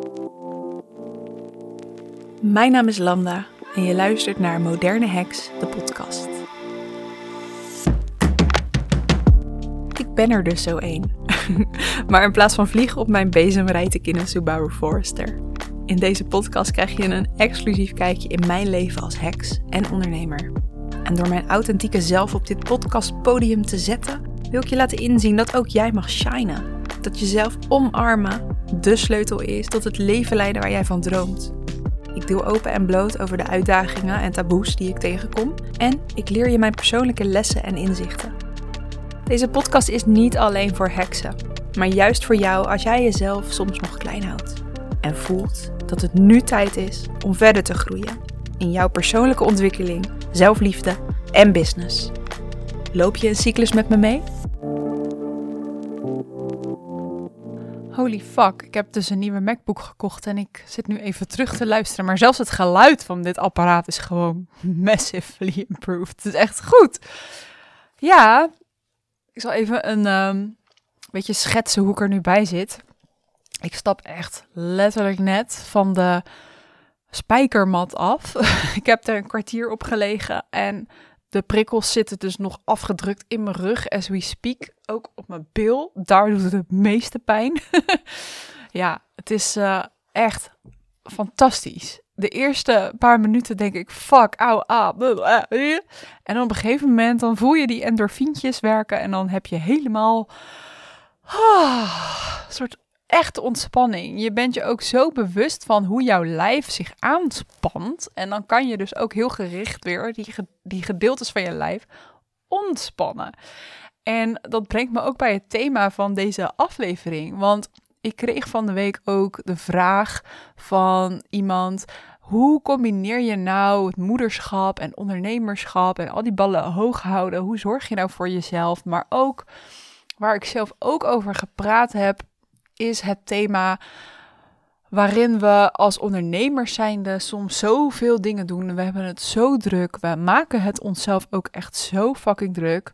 Mijn naam is Lambda en je luistert naar Moderne Heks, de podcast. Ik ben er dus zo één. Maar in plaats van vliegen op mijn bezem rijd ik in een Subaru Forester. In deze podcast krijg je een exclusief kijkje in mijn leven als heks en ondernemer. En door mijn authentieke zelf op dit podcastpodium te zetten, wil ik je laten inzien dat ook jij mag shinen. Dat jezelf omarmen de sleutel is tot het leven leiden waar jij van droomt. Ik deel open en bloot over de uitdagingen en taboes die ik tegenkom. En ik leer je mijn persoonlijke lessen en inzichten. Deze podcast is niet alleen voor heksen, maar juist voor jou als jij jezelf soms nog klein houdt. En voelt dat het nu tijd is om verder te groeien in jouw persoonlijke ontwikkeling, zelfliefde en business. Loop je een cyclus met me mee? Holy fuck, ik heb dus een nieuwe MacBook gekocht en ik zit nu even terug te luisteren. Maar zelfs het geluid van dit apparaat is gewoon massively improved. Het is echt goed. Ja, ik zal even een beetje schetsen hoe ik er nu bij zit. Ik stap echt letterlijk net van de spijkermat af. Ik heb er een kwartier op gelegen en de prikkels zitten dus nog afgedrukt in mijn rug as we speak. Ook op mijn bil. Daar doet het meeste pijn. Ja, het is echt fantastisch. De eerste paar minuten denk ik, fuck, auw, en op een gegeven moment dan voel je die endorfientjes werken en dan heb je helemaal een soort echte ontspanning. Je bent je ook zo bewust van hoe jouw lijf zich aanspant. En dan kan je dus ook heel gericht weer die gedeeltes van je lijf ontspannen. En dat brengt me ook bij het thema van deze aflevering. Want ik kreeg van de week ook de vraag van iemand: hoe combineer je nou het moederschap en ondernemerschap en al die ballen hoog houden? Hoe zorg je nou voor jezelf? Maar ook, waar ik zelf ook over gepraat heb, is het thema waarin we als ondernemers zijnde soms zoveel dingen doen. We hebben het zo druk. We maken het onszelf ook echt zo fucking druk.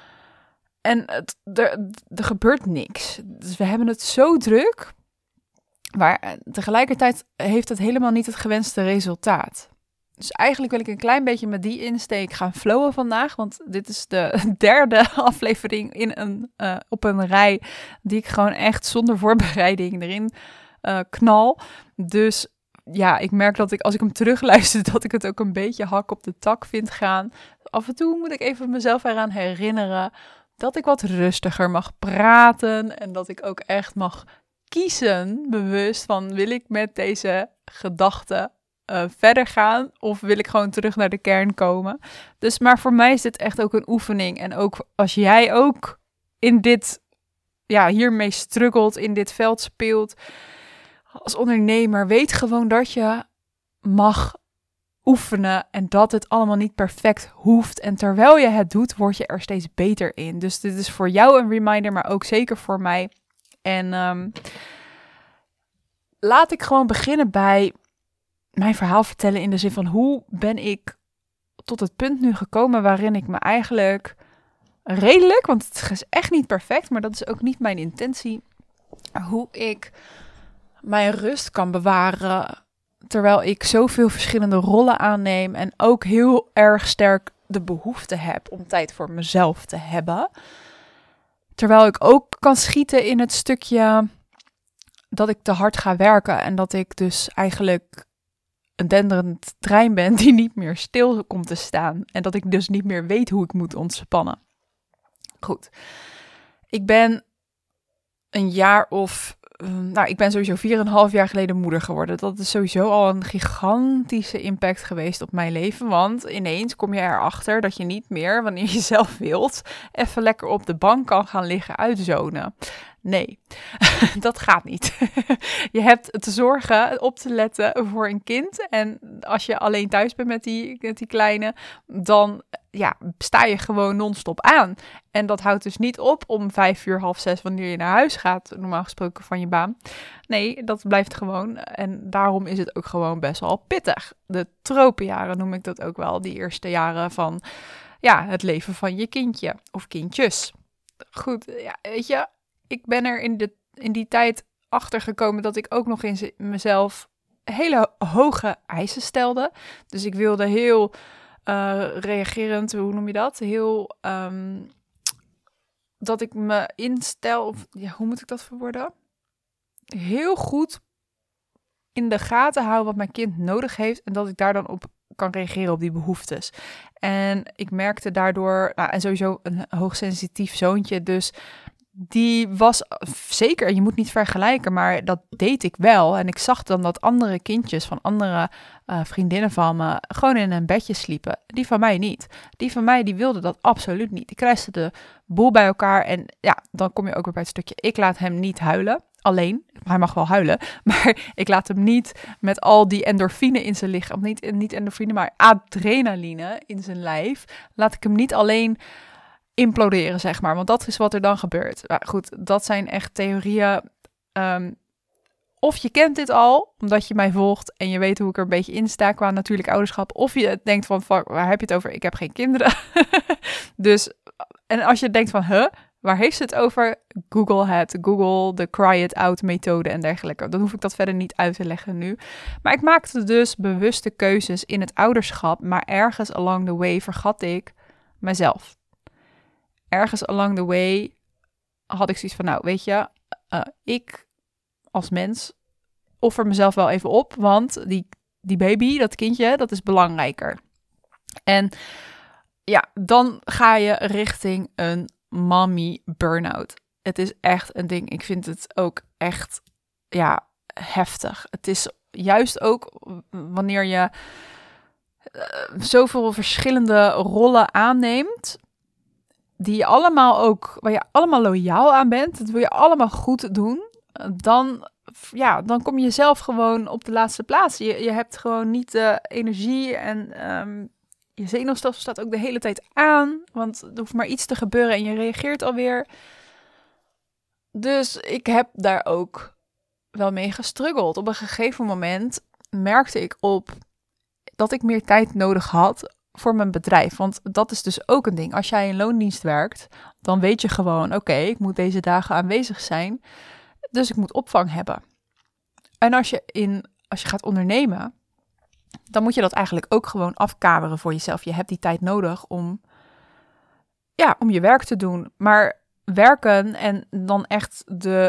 En er gebeurt niks. Dus we hebben het zo druk. Maar tegelijkertijd heeft het helemaal niet het gewenste resultaat. Dus eigenlijk wil ik een klein beetje met die insteek gaan flowen vandaag. Want dit is de derde aflevering op een rij die ik gewoon echt zonder voorbereiding erin knal. Dus ja, ik merk dat als ik hem terugluister, dat ik het ook een beetje hak op de tak vind gaan. Af en toe moet ik even mezelf eraan herinneren dat ik wat rustiger mag praten. En dat ik ook echt mag kiezen, bewust, van wil ik met deze gedachten verder gaan of wil ik gewoon terug naar de kern komen. Dus, maar voor mij is dit echt ook een oefening. En ook als jij ook in dit, hiermee struggelt, in dit veld speelt als ondernemer, weet gewoon dat je mag oefenen en dat het allemaal niet perfect hoeft. En terwijl je het doet, word je er steeds beter in. Dus dit is voor jou een reminder, maar ook zeker voor mij. En laat ik gewoon beginnen bij mijn verhaal vertellen in de zin van hoe ben ik tot het punt nu gekomen waarin ik me eigenlijk redelijk, want het is echt niet perfect, maar dat is ook niet mijn intentie, hoe ik mijn rust kan bewaren terwijl ik zoveel verschillende rollen aanneem en ook heel erg sterk de behoefte heb om tijd voor mezelf te hebben. Terwijl ik ook kan schieten in het stukje dat ik te hard ga werken en dat ik dus eigenlijk een denderend trein ben die niet meer stil komt te staan. En dat ik dus niet meer weet hoe ik moet ontspannen. Goed. Ik ben een jaar of ik ben sowieso 4,5 jaar geleden moeder geworden. Dat is sowieso al een gigantische impact geweest op mijn leven. Want ineens kom je erachter dat je niet meer, wanneer je zelf wilt, even lekker op de bank kan gaan liggen uitzonen. Nee, dat gaat niet. Je hebt te zorgen, op te letten voor een kind. En als je alleen thuis bent met die kleine, dan sta je gewoon non-stop aan. En dat houdt dus niet op om 5:00, 5:30 wanneer je naar huis gaat, normaal gesproken van je baan. Nee, dat blijft gewoon. En daarom is het ook gewoon best wel pittig. De tropenjaren noem ik dat ook wel. Die eerste jaren van het leven van je kindje of kindjes. Goed, weet je, ik ben er in die tijd achtergekomen dat ik ook nog in mezelf hele hoge eisen stelde. Dus ik wilde heel reagerend, hoe noem je dat? Heel, dat ik me instel, of ja, hoe moet ik dat verwoorden? Heel goed in de gaten hou wat mijn kind nodig heeft en dat ik daar dan op kan reageren op die behoeftes. En ik merkte daardoor, en sowieso een hoogsensitief zoontje, dus die was zeker, je moet niet vergelijken, maar dat deed ik wel. En ik zag dan dat andere kindjes van andere vriendinnen van me gewoon in een bedje sliepen. Die van mij niet. Die van mij, die wilde dat absoluut niet. Die kruiste de boel bij elkaar en ja, dan kom je ook weer bij het stukje, ik laat hem niet huilen. Alleen, hij mag wel huilen, maar ik laat hem niet met al die endorfine in zijn lichaam, niet endorfine, maar adrenaline in zijn lijf, laat ik hem niet alleen imploderen, zeg maar. Want dat is wat er dan gebeurt. Maar goed, dat zijn echt theorieën. Of je kent dit al, omdat je mij volgt en je weet hoe ik er een beetje in sta qua natuurlijk ouderschap. Of je denkt van, fuck, waar heb je het over? Ik heb geen kinderen. Dus, en als je denkt van, waar heeft ze het over? Google het. Google de cry it out methode en dergelijke. Dan hoef ik dat verder niet uit te leggen nu. Maar ik maakte dus bewuste keuzes in het ouderschap, maar ergens along the way vergat ik mezelf. Ergens along the way had ik zoiets van, nou, weet je, ik als mens offer mezelf wel even op, want die baby, dat kindje, dat is belangrijker. En ja, dan ga je richting een mommy burn-out. Het is echt een ding. Ik vind het ook echt, ja, heftig. Het is juist ook wanneer je zoveel verschillende rollen aanneemt, die je allemaal ook, waar je allemaal loyaal aan bent, dat wil je allemaal goed doen, dan kom je zelf gewoon op de laatste plaats. Je hebt gewoon niet de energie en je zenuwstelsel staat ook de hele tijd aan, want er hoeft maar iets te gebeuren en je reageert alweer. Dus ik heb daar ook wel mee gestruggeld. Op een gegeven moment merkte ik op dat ik meer tijd nodig had voor mijn bedrijf. Want dat is dus ook een ding. Als jij in loondienst werkt, dan weet je gewoon, oké, ik moet deze dagen aanwezig zijn. Dus ik moet opvang hebben. En als je gaat ondernemen, dan moet je dat eigenlijk ook gewoon afkaderen voor jezelf. Je hebt die tijd nodig om je werk te doen. Maar werken en dan echt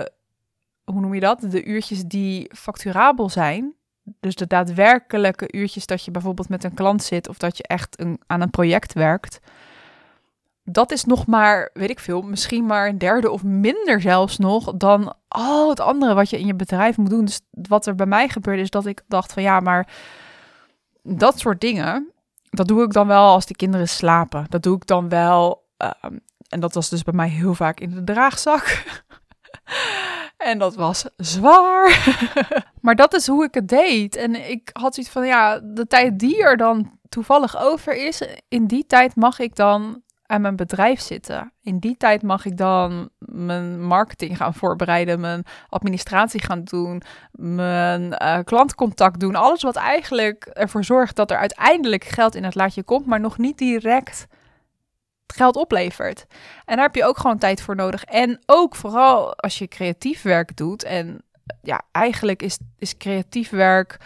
de uurtjes die facturabel zijn, dus de daadwerkelijke uurtjes dat je bijvoorbeeld met een klant zit of dat je echt aan een project werkt, dat is nog maar, weet ik veel, misschien maar een derde of minder zelfs nog dan al het andere wat je in je bedrijf moet doen. Dus wat er bij mij gebeurde is dat ik dacht van ja, maar dat soort dingen, dat doe ik dan wel als de kinderen slapen. Dat doe ik dan wel, en dat was dus bij mij heel vaak in de draagzak. En dat was zwaar. Maar dat is hoe ik het deed. En ik had zoiets van, ja, de tijd die er dan toevallig over is, in die tijd mag ik dan aan mijn bedrijf zitten. In die tijd mag ik dan mijn marketing gaan voorbereiden, mijn administratie gaan doen, mijn klantcontact doen. Alles wat eigenlijk ervoor zorgt dat er uiteindelijk geld in het laadje komt, maar nog niet direct geld oplevert. En daar heb je ook gewoon tijd voor nodig. En ook vooral als je creatief werk doet. En ja, eigenlijk is creatief werk,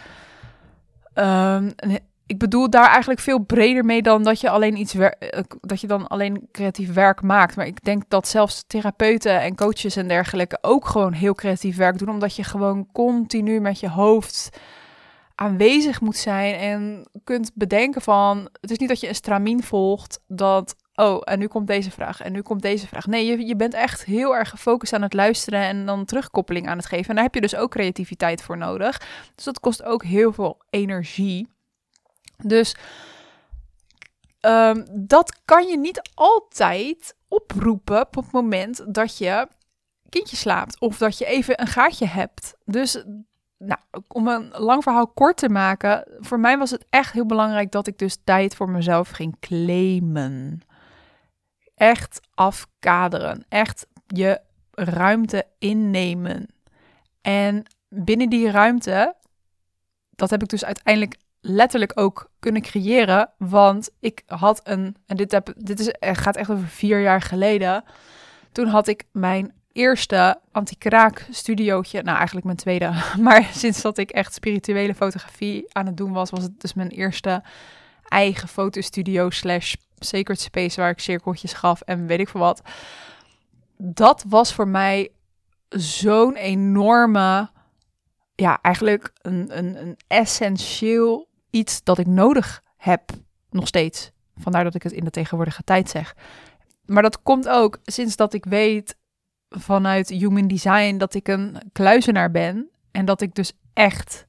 ik bedoel daar eigenlijk veel breder mee dan dat je alleen dat je dan alleen creatief werk maakt. Maar ik denk dat zelfs therapeuten en coaches en dergelijke ook gewoon heel creatief werk doen, omdat je gewoon continu met je hoofd aanwezig moet zijn en kunt bedenken van, het is niet dat je een stramien volgt dat, en nu komt deze vraag en nu komt deze vraag. Nee, je bent echt heel erg gefocust aan het luisteren en dan terugkoppeling aan het geven. En daar heb je dus ook creativiteit voor nodig. Dus dat kost ook heel veel energie. Dus dat kan je niet altijd oproepen op het moment dat je kindje slaapt of dat je even een gaatje hebt. Dus om een lang verhaal kort te maken, voor mij was het echt heel belangrijk dat ik dus tijd voor mezelf ging claimen. Echt afkaderen. Echt je ruimte innemen. En binnen die ruimte, dat heb ik dus uiteindelijk letterlijk ook kunnen creëren. Want ik had gaat echt over 4 jaar geleden. Toen had ik mijn eerste anti-kraak studiootje, nou eigenlijk mijn tweede, maar sinds dat ik echt spirituele fotografie aan het doen was het dus mijn eerste eigen fotostudio / sacred space waar ik cirkeltjes gaf en weet ik veel wat. Dat was voor mij zo'n enorme, ja, eigenlijk een essentieel iets dat ik nodig heb, nog steeds. Vandaar dat ik het in de tegenwoordige tijd zeg. Maar dat komt ook sinds dat ik weet vanuit Human Design dat ik een kluizenaar ben. En dat ik dus echt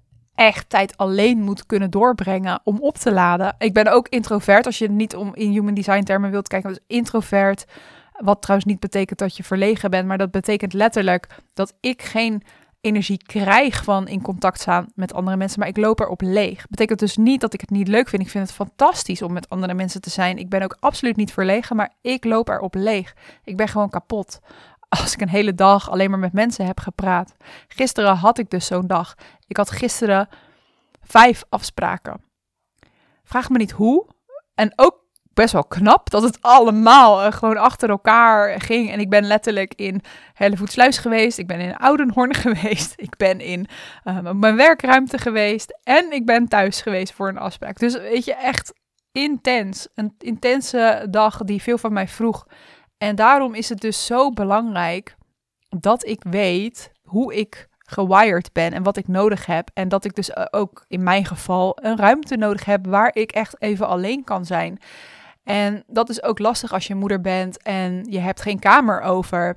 tijd alleen moet kunnen doorbrengen om op te laden. Ik ben ook introvert, als je niet om in Human Design termen wilt kijken. Dus introvert, wat trouwens niet betekent dat je verlegen bent. Maar dat betekent letterlijk dat ik geen energie krijg van in contact staan met andere mensen, maar ik loop erop leeg. Betekent dus niet dat ik het niet leuk vind. Ik vind het fantastisch om met andere mensen te zijn. Ik ben ook absoluut niet verlegen, maar ik loop erop leeg. Ik ben gewoon kapot. Als ik een hele dag alleen maar met mensen heb gepraat. Gisteren had ik dus zo'n dag. Ik had gisteren 5 afspraken. Vraag me niet hoe. En ook best wel knap dat het allemaal gewoon achter elkaar ging. En ik ben letterlijk in Hellevoetsluis geweest. Ik ben in Oudenhoorn geweest. Ik ben in mijn werkruimte geweest. En ik ben thuis geweest voor een afspraak. Dus weet je, echt intens. Een intense dag die veel van mij vroeg. En daarom is het dus zo belangrijk dat ik weet hoe ik gewired ben en wat ik nodig heb. En dat ik dus ook in mijn geval een ruimte nodig heb waar ik echt even alleen kan zijn. En dat is ook lastig als je moeder bent en je hebt geen kamer over.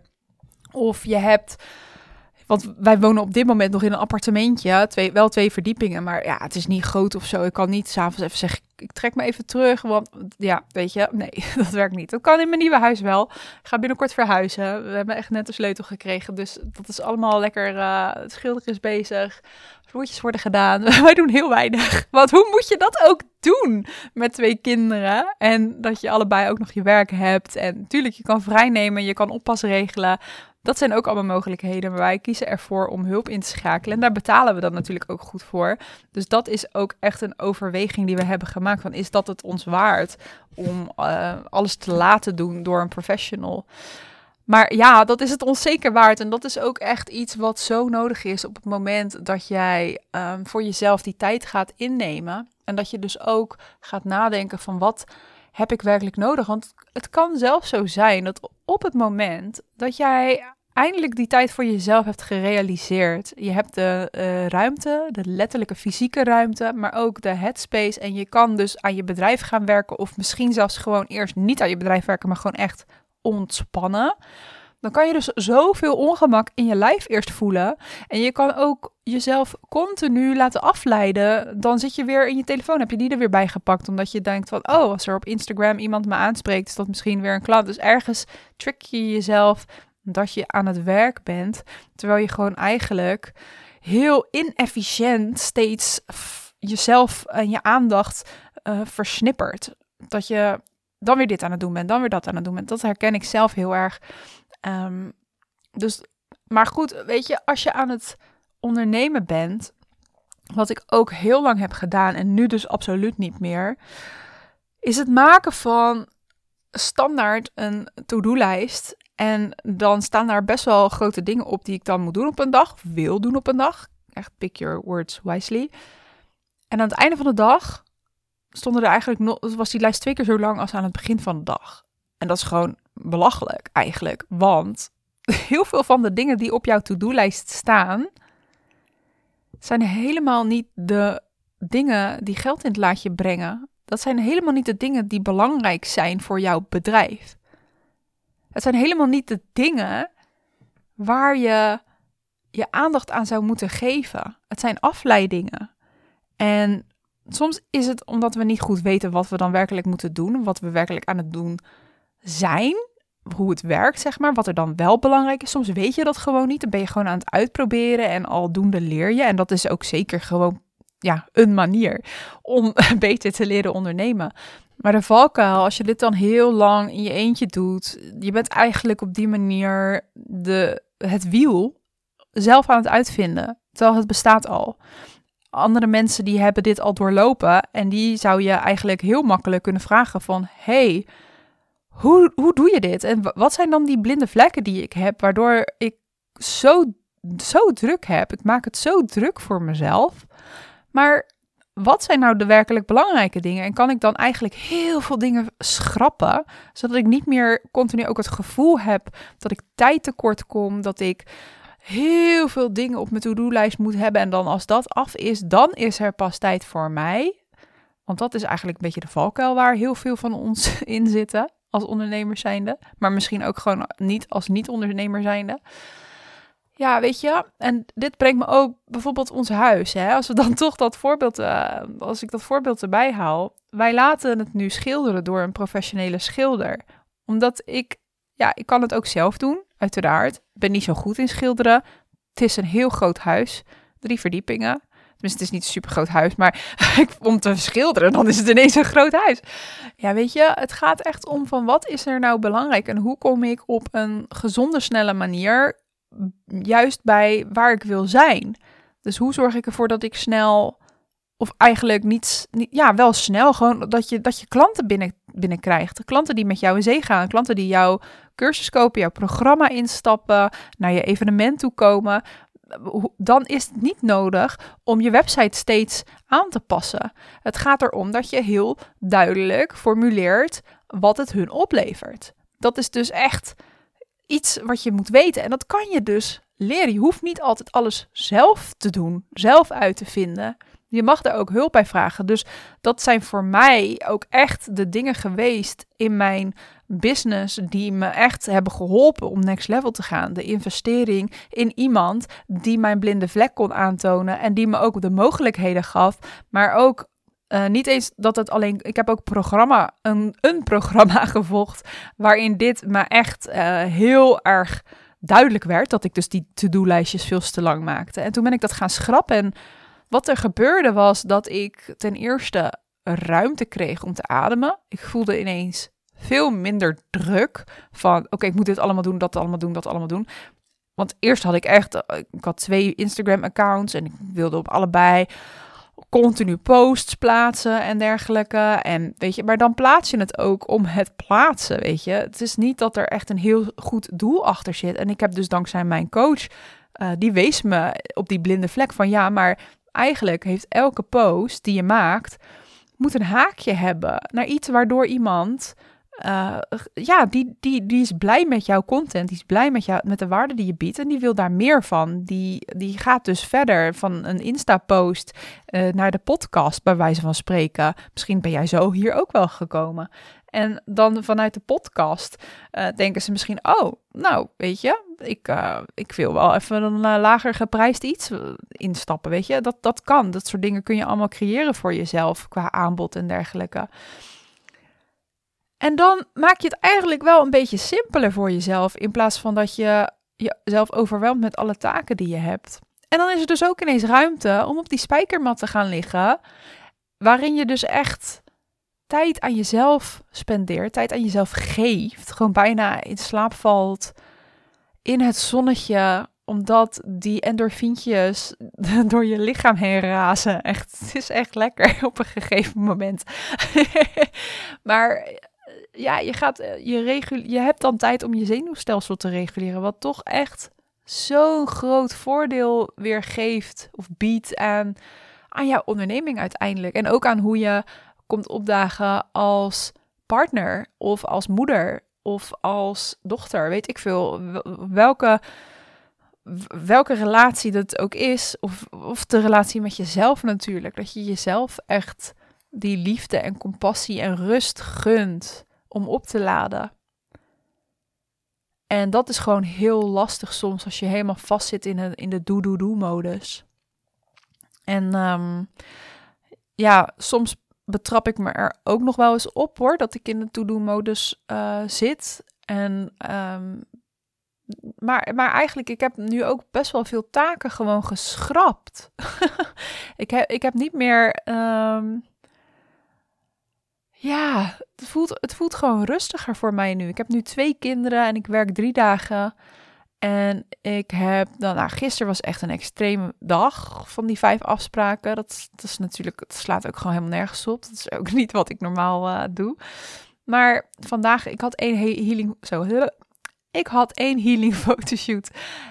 Of je hebt, want wij wonen op dit moment nog in een appartementje, wel 2 verdiepingen, maar ja, het is niet groot of zo. Ik kan niet 's avonds even zeggen, ik trek me even terug, want ja, weet je, nee, dat werkt niet. Dat kan in mijn nieuwe huis wel. Ik ga binnenkort verhuizen. We hebben echt net de sleutel gekregen, dus dat is allemaal lekker. Het schilder is bezig, vloertjes worden gedaan. Wij doen heel weinig. Want hoe moet je dat ook doen met 2 kinderen? En dat je allebei ook nog je werk hebt. En natuurlijk, je kan vrijnemen, je kan oppas regelen. Dat zijn ook allemaal mogelijkheden, maar wij kiezen ervoor om hulp in te schakelen. En daar betalen we dan natuurlijk ook goed voor. Dus dat is ook echt een overweging die we hebben gemaakt. Van, is dat het ons waard om alles te laten doen door een professional? Maar ja, dat is het ons zeker waard. En dat is ook echt iets wat zo nodig is op het moment dat jij voor jezelf die tijd gaat innemen. En dat je dus ook gaat nadenken van wat heb ik werkelijk nodig? Want het kan zelfs zo zijn dat op het moment dat jij eindelijk die tijd voor jezelf hebt gerealiseerd. Je hebt de ruimte, de letterlijke fysieke ruimte, maar ook de headspace. En je kan dus aan je bedrijf gaan werken of misschien zelfs gewoon eerst niet aan je bedrijf werken, maar gewoon echt ontspannen. Dan kan je dus zoveel ongemak in je lijf eerst voelen. En je kan ook jezelf continu laten afleiden. Dan zit je weer in je telefoon, heb je die er weer bij gepakt. Omdat je denkt van, oh, als er op Instagram iemand me aanspreekt, is dat misschien weer een klant. Dus ergens trick je jezelf dat je aan het werk bent. Terwijl je gewoon eigenlijk heel inefficiënt steeds jezelf en je aandacht versnippert. Dat je dan weer dit aan het doen bent, dan weer dat aan het doen bent. Dat herken ik zelf heel erg. Dus, maar goed, weet je, als je aan het ondernemen bent, wat ik ook heel lang heb gedaan en nu dus absoluut niet meer, is het maken van standaard een to-do-lijst. En dan staan daar best wel grote dingen op die ik dan moet doen op een dag, of wil doen op een dag. Echt pick your words wisely. En aan het einde van de dag stonden er eigenlijk was die lijst 2 keer zo lang als aan het begin van de dag. En dat is gewoon belachelijk eigenlijk, want heel veel van de dingen die op jouw to-do-lijst staan, zijn helemaal niet de dingen die geld in het laadje brengen. Dat zijn helemaal niet de dingen die belangrijk zijn voor jouw bedrijf. Het zijn helemaal niet de dingen waar je je aandacht aan zou moeten geven. Het zijn afleidingen. En soms is het omdat we niet goed weten wat we dan werkelijk moeten doen, wat we werkelijk aan het doen zijn, hoe het werkt, zeg maar, wat er dan wel belangrijk is. Soms weet je dat gewoon niet, dan ben je gewoon aan het uitproberen en aldoende leer je. En dat is ook zeker gewoon een manier om beter te leren ondernemen. Maar de valkuil, als je dit dan heel lang in je eentje doet, je bent eigenlijk op die manier het wiel zelf aan het uitvinden, terwijl het bestaat al. Andere mensen die hebben dit al doorlopen en die zou je eigenlijk heel makkelijk kunnen vragen van, hey, hoe doe je dit? En wat zijn dan die blinde vlekken die ik heb, waardoor ik zo druk heb? Ik maak het zo druk voor mezelf. Maar wat zijn nou de werkelijk belangrijke dingen? En kan ik dan eigenlijk heel veel dingen schrappen, zodat ik niet meer continu ook het gevoel heb dat ik tijd tekort kom, dat ik heel veel dingen op mijn to-do-lijst moet hebben. En dan als dat af is, dan is er pas tijd voor mij. Want dat is eigenlijk een beetje de valkuil waar heel veel van ons in zitten als ondernemers zijnde. Maar misschien ook gewoon niet als niet-ondernemer zijnde. Ja, weet je, en dit brengt me ook bijvoorbeeld ons huis. Hè? Als we dan toch als ik dat voorbeeld erbij haal. Wij laten het nu schilderen door een professionele schilder. Omdat ik kan het ook zelf doen, uiteraard. Ik ben niet zo goed in schilderen. Het is een heel groot huis, 3 verdiepingen. Tenminste, het is niet een super groot huis, maar om te schilderen, dan is het ineens een groot huis. Ja, weet je, het gaat echt om van wat is er nou belangrijk en hoe kom ik op een gezonde, snelle manier juist bij waar ik wil zijn. Dus hoe zorg ik ervoor dat ik snel, of eigenlijk wel snel, gewoon dat je klanten binnenkrijgt. Klanten die met jou in zee gaan, klanten die jouw cursus kopen, jouw programma instappen, naar je evenement toe komen. Dan is het niet nodig om je website steeds aan te passen. Het gaat erom dat je heel duidelijk formuleert wat het hun oplevert. Dat is dus echt iets wat je moet weten. En dat kan je dus leren. Je hoeft niet altijd alles zelf te doen, zelf uit te vinden. Je mag daar ook hulp bij vragen. Dus dat zijn voor mij ook echt de dingen geweest in mijn business die me echt hebben geholpen om next level te gaan. De investering in iemand die mijn blinde vlek kon aantonen en die me ook de mogelijkheden gaf, maar ook niet eens dat het alleen. Ik heb ook een programma gevolgd waarin dit me echt heel erg duidelijk werd dat ik dus die to-do-lijstjes veel te lang maakte. En toen ben ik dat gaan schrappen. En wat er gebeurde was dat ik ten eerste ruimte kreeg om te ademen. Ik voelde ineens veel minder druk van oké, ik moet dit allemaal doen, dat allemaal doen. Want eerst had ik had 2 Instagram-accounts en ik wilde op allebei continu posts plaatsen en dergelijke. En weet je, maar dan plaats je het ook om het plaatsen, weet je. Het is niet dat er echt een heel goed doel achter zit. En ik heb dus dankzij mijn coach, die wees me op die blinde vlek van ja, maar eigenlijk heeft elke post die je maakt, moet een haakje hebben naar iets waardoor iemand die is blij met jouw content, die is blij met de waarde die je biedt en die wil daar meer van. Die gaat dus verder van een Insta-post naar de podcast, bij wijze van spreken. Misschien ben jij zo hier ook wel gekomen. En dan vanuit de podcast denken ze misschien, oh, nou, weet je, ik wil wel even een lager geprijsd iets instappen, weet je. Dat kan, dat soort dingen kun je allemaal creëren voor jezelf, qua aanbod en dergelijke. En dan maak je het eigenlijk wel een beetje simpeler voor jezelf, in plaats van dat je jezelf overweldigt met alle taken die je hebt. En dan is er dus ook ineens ruimte om op die spijkermat te gaan liggen, waarin je dus echt tijd aan jezelf spendeert, tijd aan jezelf geeft, gewoon bijna in slaap valt, in het zonnetje, omdat die endorfientjes door je lichaam heen razen. Echt, het is echt lekker op een gegeven moment. Maar ja, je hebt dan tijd om je zenuwstelsel te reguleren, wat toch echt zo'n groot voordeel weer geeft of biedt aan jouw onderneming uiteindelijk. En ook aan hoe je komt opdagen als partner of als moeder of als dochter, weet ik veel. Welke relatie dat ook is, of de relatie met jezelf natuurlijk. Dat je jezelf echt die liefde en compassie en rust gunt om op te laden. En dat is gewoon heel lastig soms als je helemaal vast zit in de doe-doe-doe-modus. En soms betrap ik me er ook nog wel eens op hoor, dat ik in de to-do-modus zit. Maar eigenlijk, ik heb nu ook best wel veel taken gewoon geschrapt. Ik heb niet meer. Het voelt gewoon rustiger voor mij nu. Ik heb nu 2 kinderen en ik werk 3 dagen. En ik heb gisteren was echt een extreme dag van die 5 afspraken. Dat is natuurlijk, het slaat ook gewoon helemaal nergens op. Dat is ook niet wat ik normaal doe. Maar vandaag, ik had één healing fotoshoot.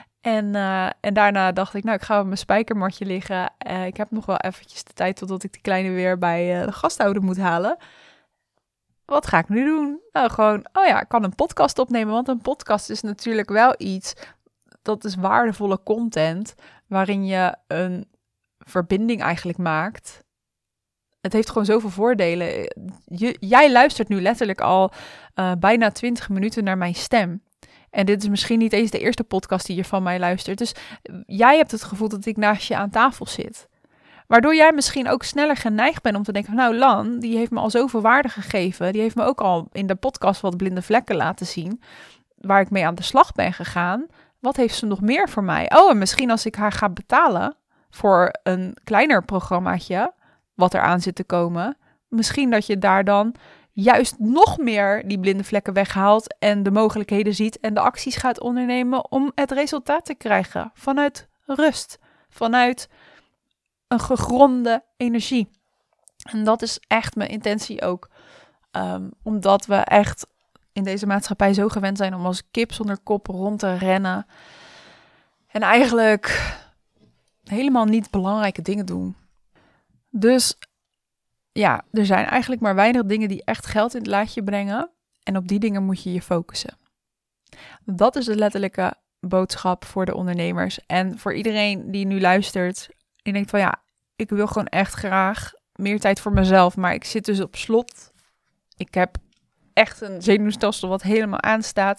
En daarna dacht ik, nou, ik ga op mijn spijkermatje liggen. Ik heb nog wel eventjes de tijd totdat ik de kleine weer bij de gasthouder moet halen. Wat ga ik nu doen? Nou, gewoon, ik kan een podcast opnemen. Want een podcast is natuurlijk wel iets, dat is waardevolle content, waarin je een verbinding eigenlijk maakt. Het heeft gewoon zoveel voordelen. Jij luistert nu letterlijk al bijna 20 minuten naar mijn stem. En dit is misschien niet eens de eerste podcast die je van mij luistert. Dus jij hebt het gevoel dat ik naast je aan tafel zit. Waardoor jij misschien ook sneller geneigd bent om te denken van, nou, Lan, die heeft me al zoveel waarde gegeven. Die heeft me ook al in de podcast wat blinde vlekken laten zien, waar ik mee aan de slag ben gegaan. Wat heeft ze nog meer voor mij? Oh, en misschien als ik haar ga betalen voor een kleiner programmaatje, wat er aan zit te komen, misschien dat je daar dan juist nog meer die blinde vlekken weghaalt en de mogelijkheden ziet en de acties gaat ondernemen om het resultaat te krijgen vanuit rust, vanuit een gegronde energie. En dat is echt mijn intentie ook, omdat we echt in deze maatschappij zo gewend zijn om als kip zonder kop rond te rennen en eigenlijk helemaal niet belangrijke dingen doen. Dus ja, er zijn eigenlijk maar weinig dingen die echt geld in het laadje brengen. En op die dingen moet je je focussen. Dat is de letterlijke boodschap voor de ondernemers. En voor iedereen die nu luistert, die denkt van ja, ik wil gewoon echt graag meer tijd voor mezelf. Maar ik zit dus op slot. Ik heb echt een zenuwstelsel wat helemaal aanstaat.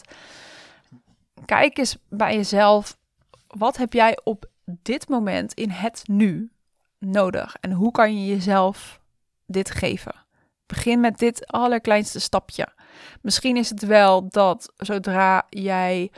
Kijk eens bij jezelf. Wat heb jij op dit moment in het nu nodig? En hoe kan je jezelf dit geven? Begin met dit allerkleinste stapje. Misschien is het wel dat zodra jij,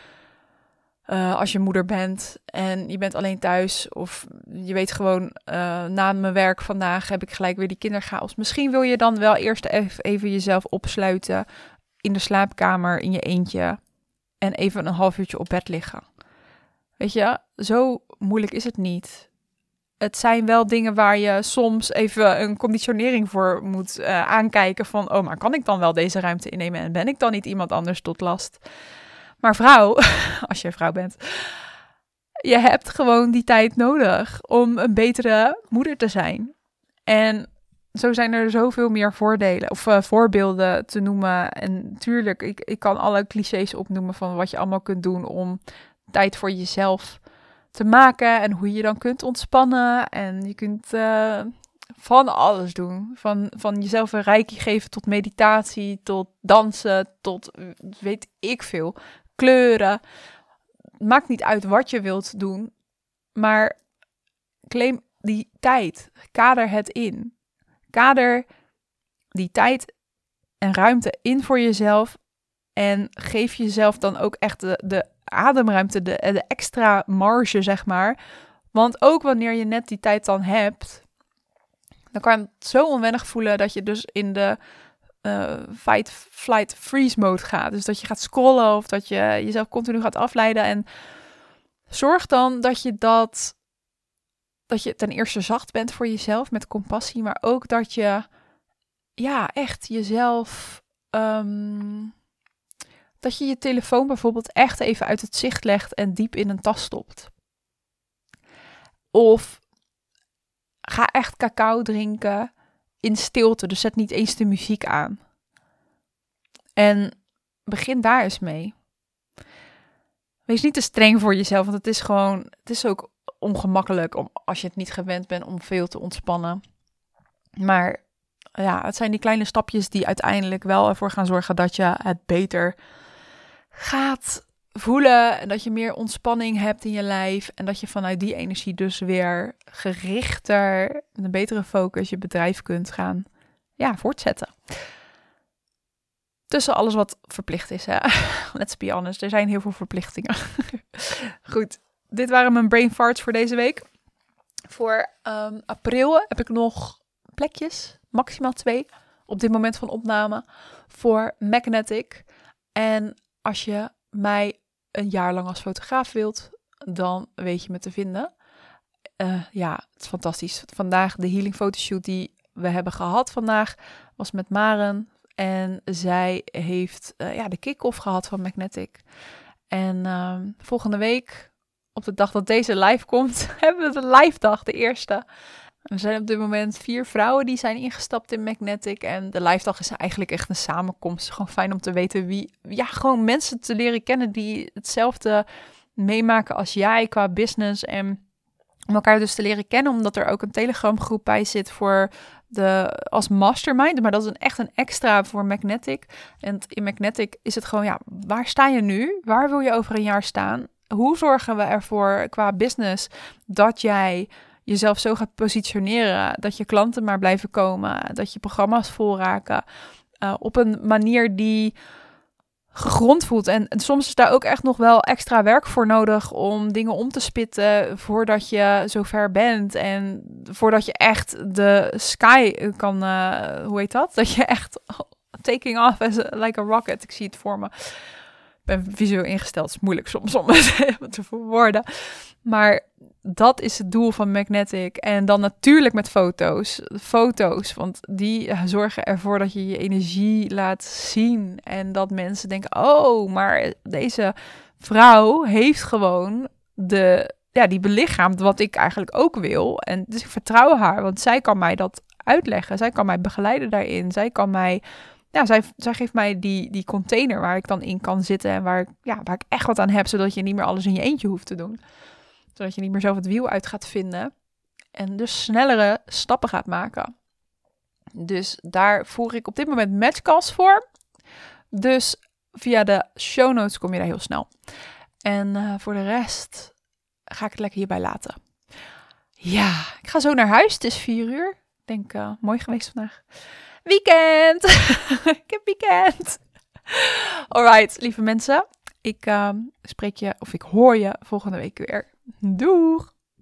als je moeder bent en je bent alleen thuis, of je weet gewoon, na mijn werk vandaag heb ik gelijk weer die kinderchaos. Misschien wil je dan wel eerst even jezelf opsluiten in de slaapkamer in je eentje en even een half uurtje op bed liggen. Weet je, zo moeilijk is het niet. Het zijn wel dingen waar je soms even een conditionering voor moet aankijken van, oh, maar kan ik dan wel deze ruimte innemen en ben ik dan niet iemand anders tot last? Maar vrouw, als je vrouw bent, je hebt gewoon die tijd nodig om een betere moeder te zijn. En zo zijn er zoveel meer voordelen of voorbeelden te noemen. En tuurlijk, ik kan alle clichés opnoemen van wat je allemaal kunt doen om tijd voor jezelf te maken en hoe je dan kunt ontspannen. En je kunt van alles doen. Van jezelf een reiki geven tot meditatie, tot dansen, tot weet ik veel. Kleuren. Maakt niet uit wat je wilt doen, maar claim die tijd. Kader het in. Kader die tijd en ruimte in voor jezelf en geef jezelf dan ook echt de ademruimte, de extra marge, zeg maar. Want ook wanneer je net die tijd dan hebt, dan kan je het zo onwennig voelen dat je dus in de fight, flight, freeze mode gaat. Dus dat je gaat scrollen of dat je jezelf continu gaat afleiden. En zorg dan dat je ten eerste zacht bent voor jezelf met compassie, maar ook dat je echt jezelf, dat je je telefoon bijvoorbeeld echt even uit het zicht legt en diep in een tas stopt. Of ga echt cacao drinken in stilte, dus zet niet eens de muziek aan. En begin daar eens mee. Wees niet te streng voor jezelf, want het is ook ongemakkelijk als je het niet gewend bent om veel te ontspannen. Maar ja, het zijn die kleine stapjes die uiteindelijk wel ervoor gaan zorgen dat je het beter gaat voelen en dat je meer ontspanning hebt in je lijf en dat je vanuit die energie dus weer gerichter, met een betere focus je bedrijf kunt gaan voortzetten. Tussen alles wat verplicht is, hè. Let's be honest, er zijn heel veel verplichtingen. Goed, dit waren mijn brain farts voor deze week. Voor april heb ik nog plekjes, maximaal 2, op dit moment van opname, voor Magnetic. En als je mij een jaar lang als fotograaf wilt, dan weet je me te vinden. Het is fantastisch. Vandaag de healing fotoshoot die we hebben gehad vandaag was met Maren. En zij heeft de kick-off gehad van Magnetic. En volgende week, op de dag dat deze live komt, hebben we de live dag, de eerste. Er zijn op dit moment 4 vrouwen die zijn ingestapt in Magnetic. En de live dag is eigenlijk echt een samenkomst. Gewoon fijn om te weten gewoon mensen te leren kennen die hetzelfde meemaken als jij qua business. En om elkaar dus te leren kennen, omdat er ook een Telegram groep bij zit voor als mastermind. Maar dat is echt een extra voor Magnetic. En in Magnetic is het gewoon, waar sta je nu? Waar wil je over een jaar staan? Hoe zorgen we ervoor qua business dat jij jezelf zo gaat positioneren, dat je klanten maar blijven komen, dat je programma's vol raken, op een manier die gegrond voelt. En soms is daar ook echt nog wel extra werk voor nodig om dingen om te spitten voordat je zover bent en voordat je echt de sky kan, hoe heet dat? Dat je echt taking off like a rocket. Ik zie het voor me. Ik ben visueel ingesteld. Het is moeilijk soms om het te verwoorden. Maar dat is het doel van Magnetic. En dan natuurlijk met foto's. Foto's, want die zorgen ervoor dat je je energie laat zien. En dat mensen denken, oh, maar deze vrouw heeft gewoon die belichaamt wat ik eigenlijk ook wil. En dus ik vertrouw haar, want zij kan mij dat uitleggen. Zij kan mij begeleiden daarin. Zij kan mij... zij geeft mij die container waar ik dan in kan zitten en waar ik echt wat aan heb, zodat je niet meer alles in je eentje hoeft te doen. Zodat je niet meer zelf het wiel uit gaat vinden en dus snellere stappen gaat maken. Dus daar voer ik op dit moment matchcalls voor. Dus via de show notes kom je daar heel snel. En voor de rest ga ik het lekker hierbij laten. Ja, ik ga zo naar huis. Het is 4:00. Ik denk, mooi geweest vandaag. Weekend! Ik heb weekend! Alright, lieve mensen. Ik spreek je, of ik hoor je volgende week weer. Doeg!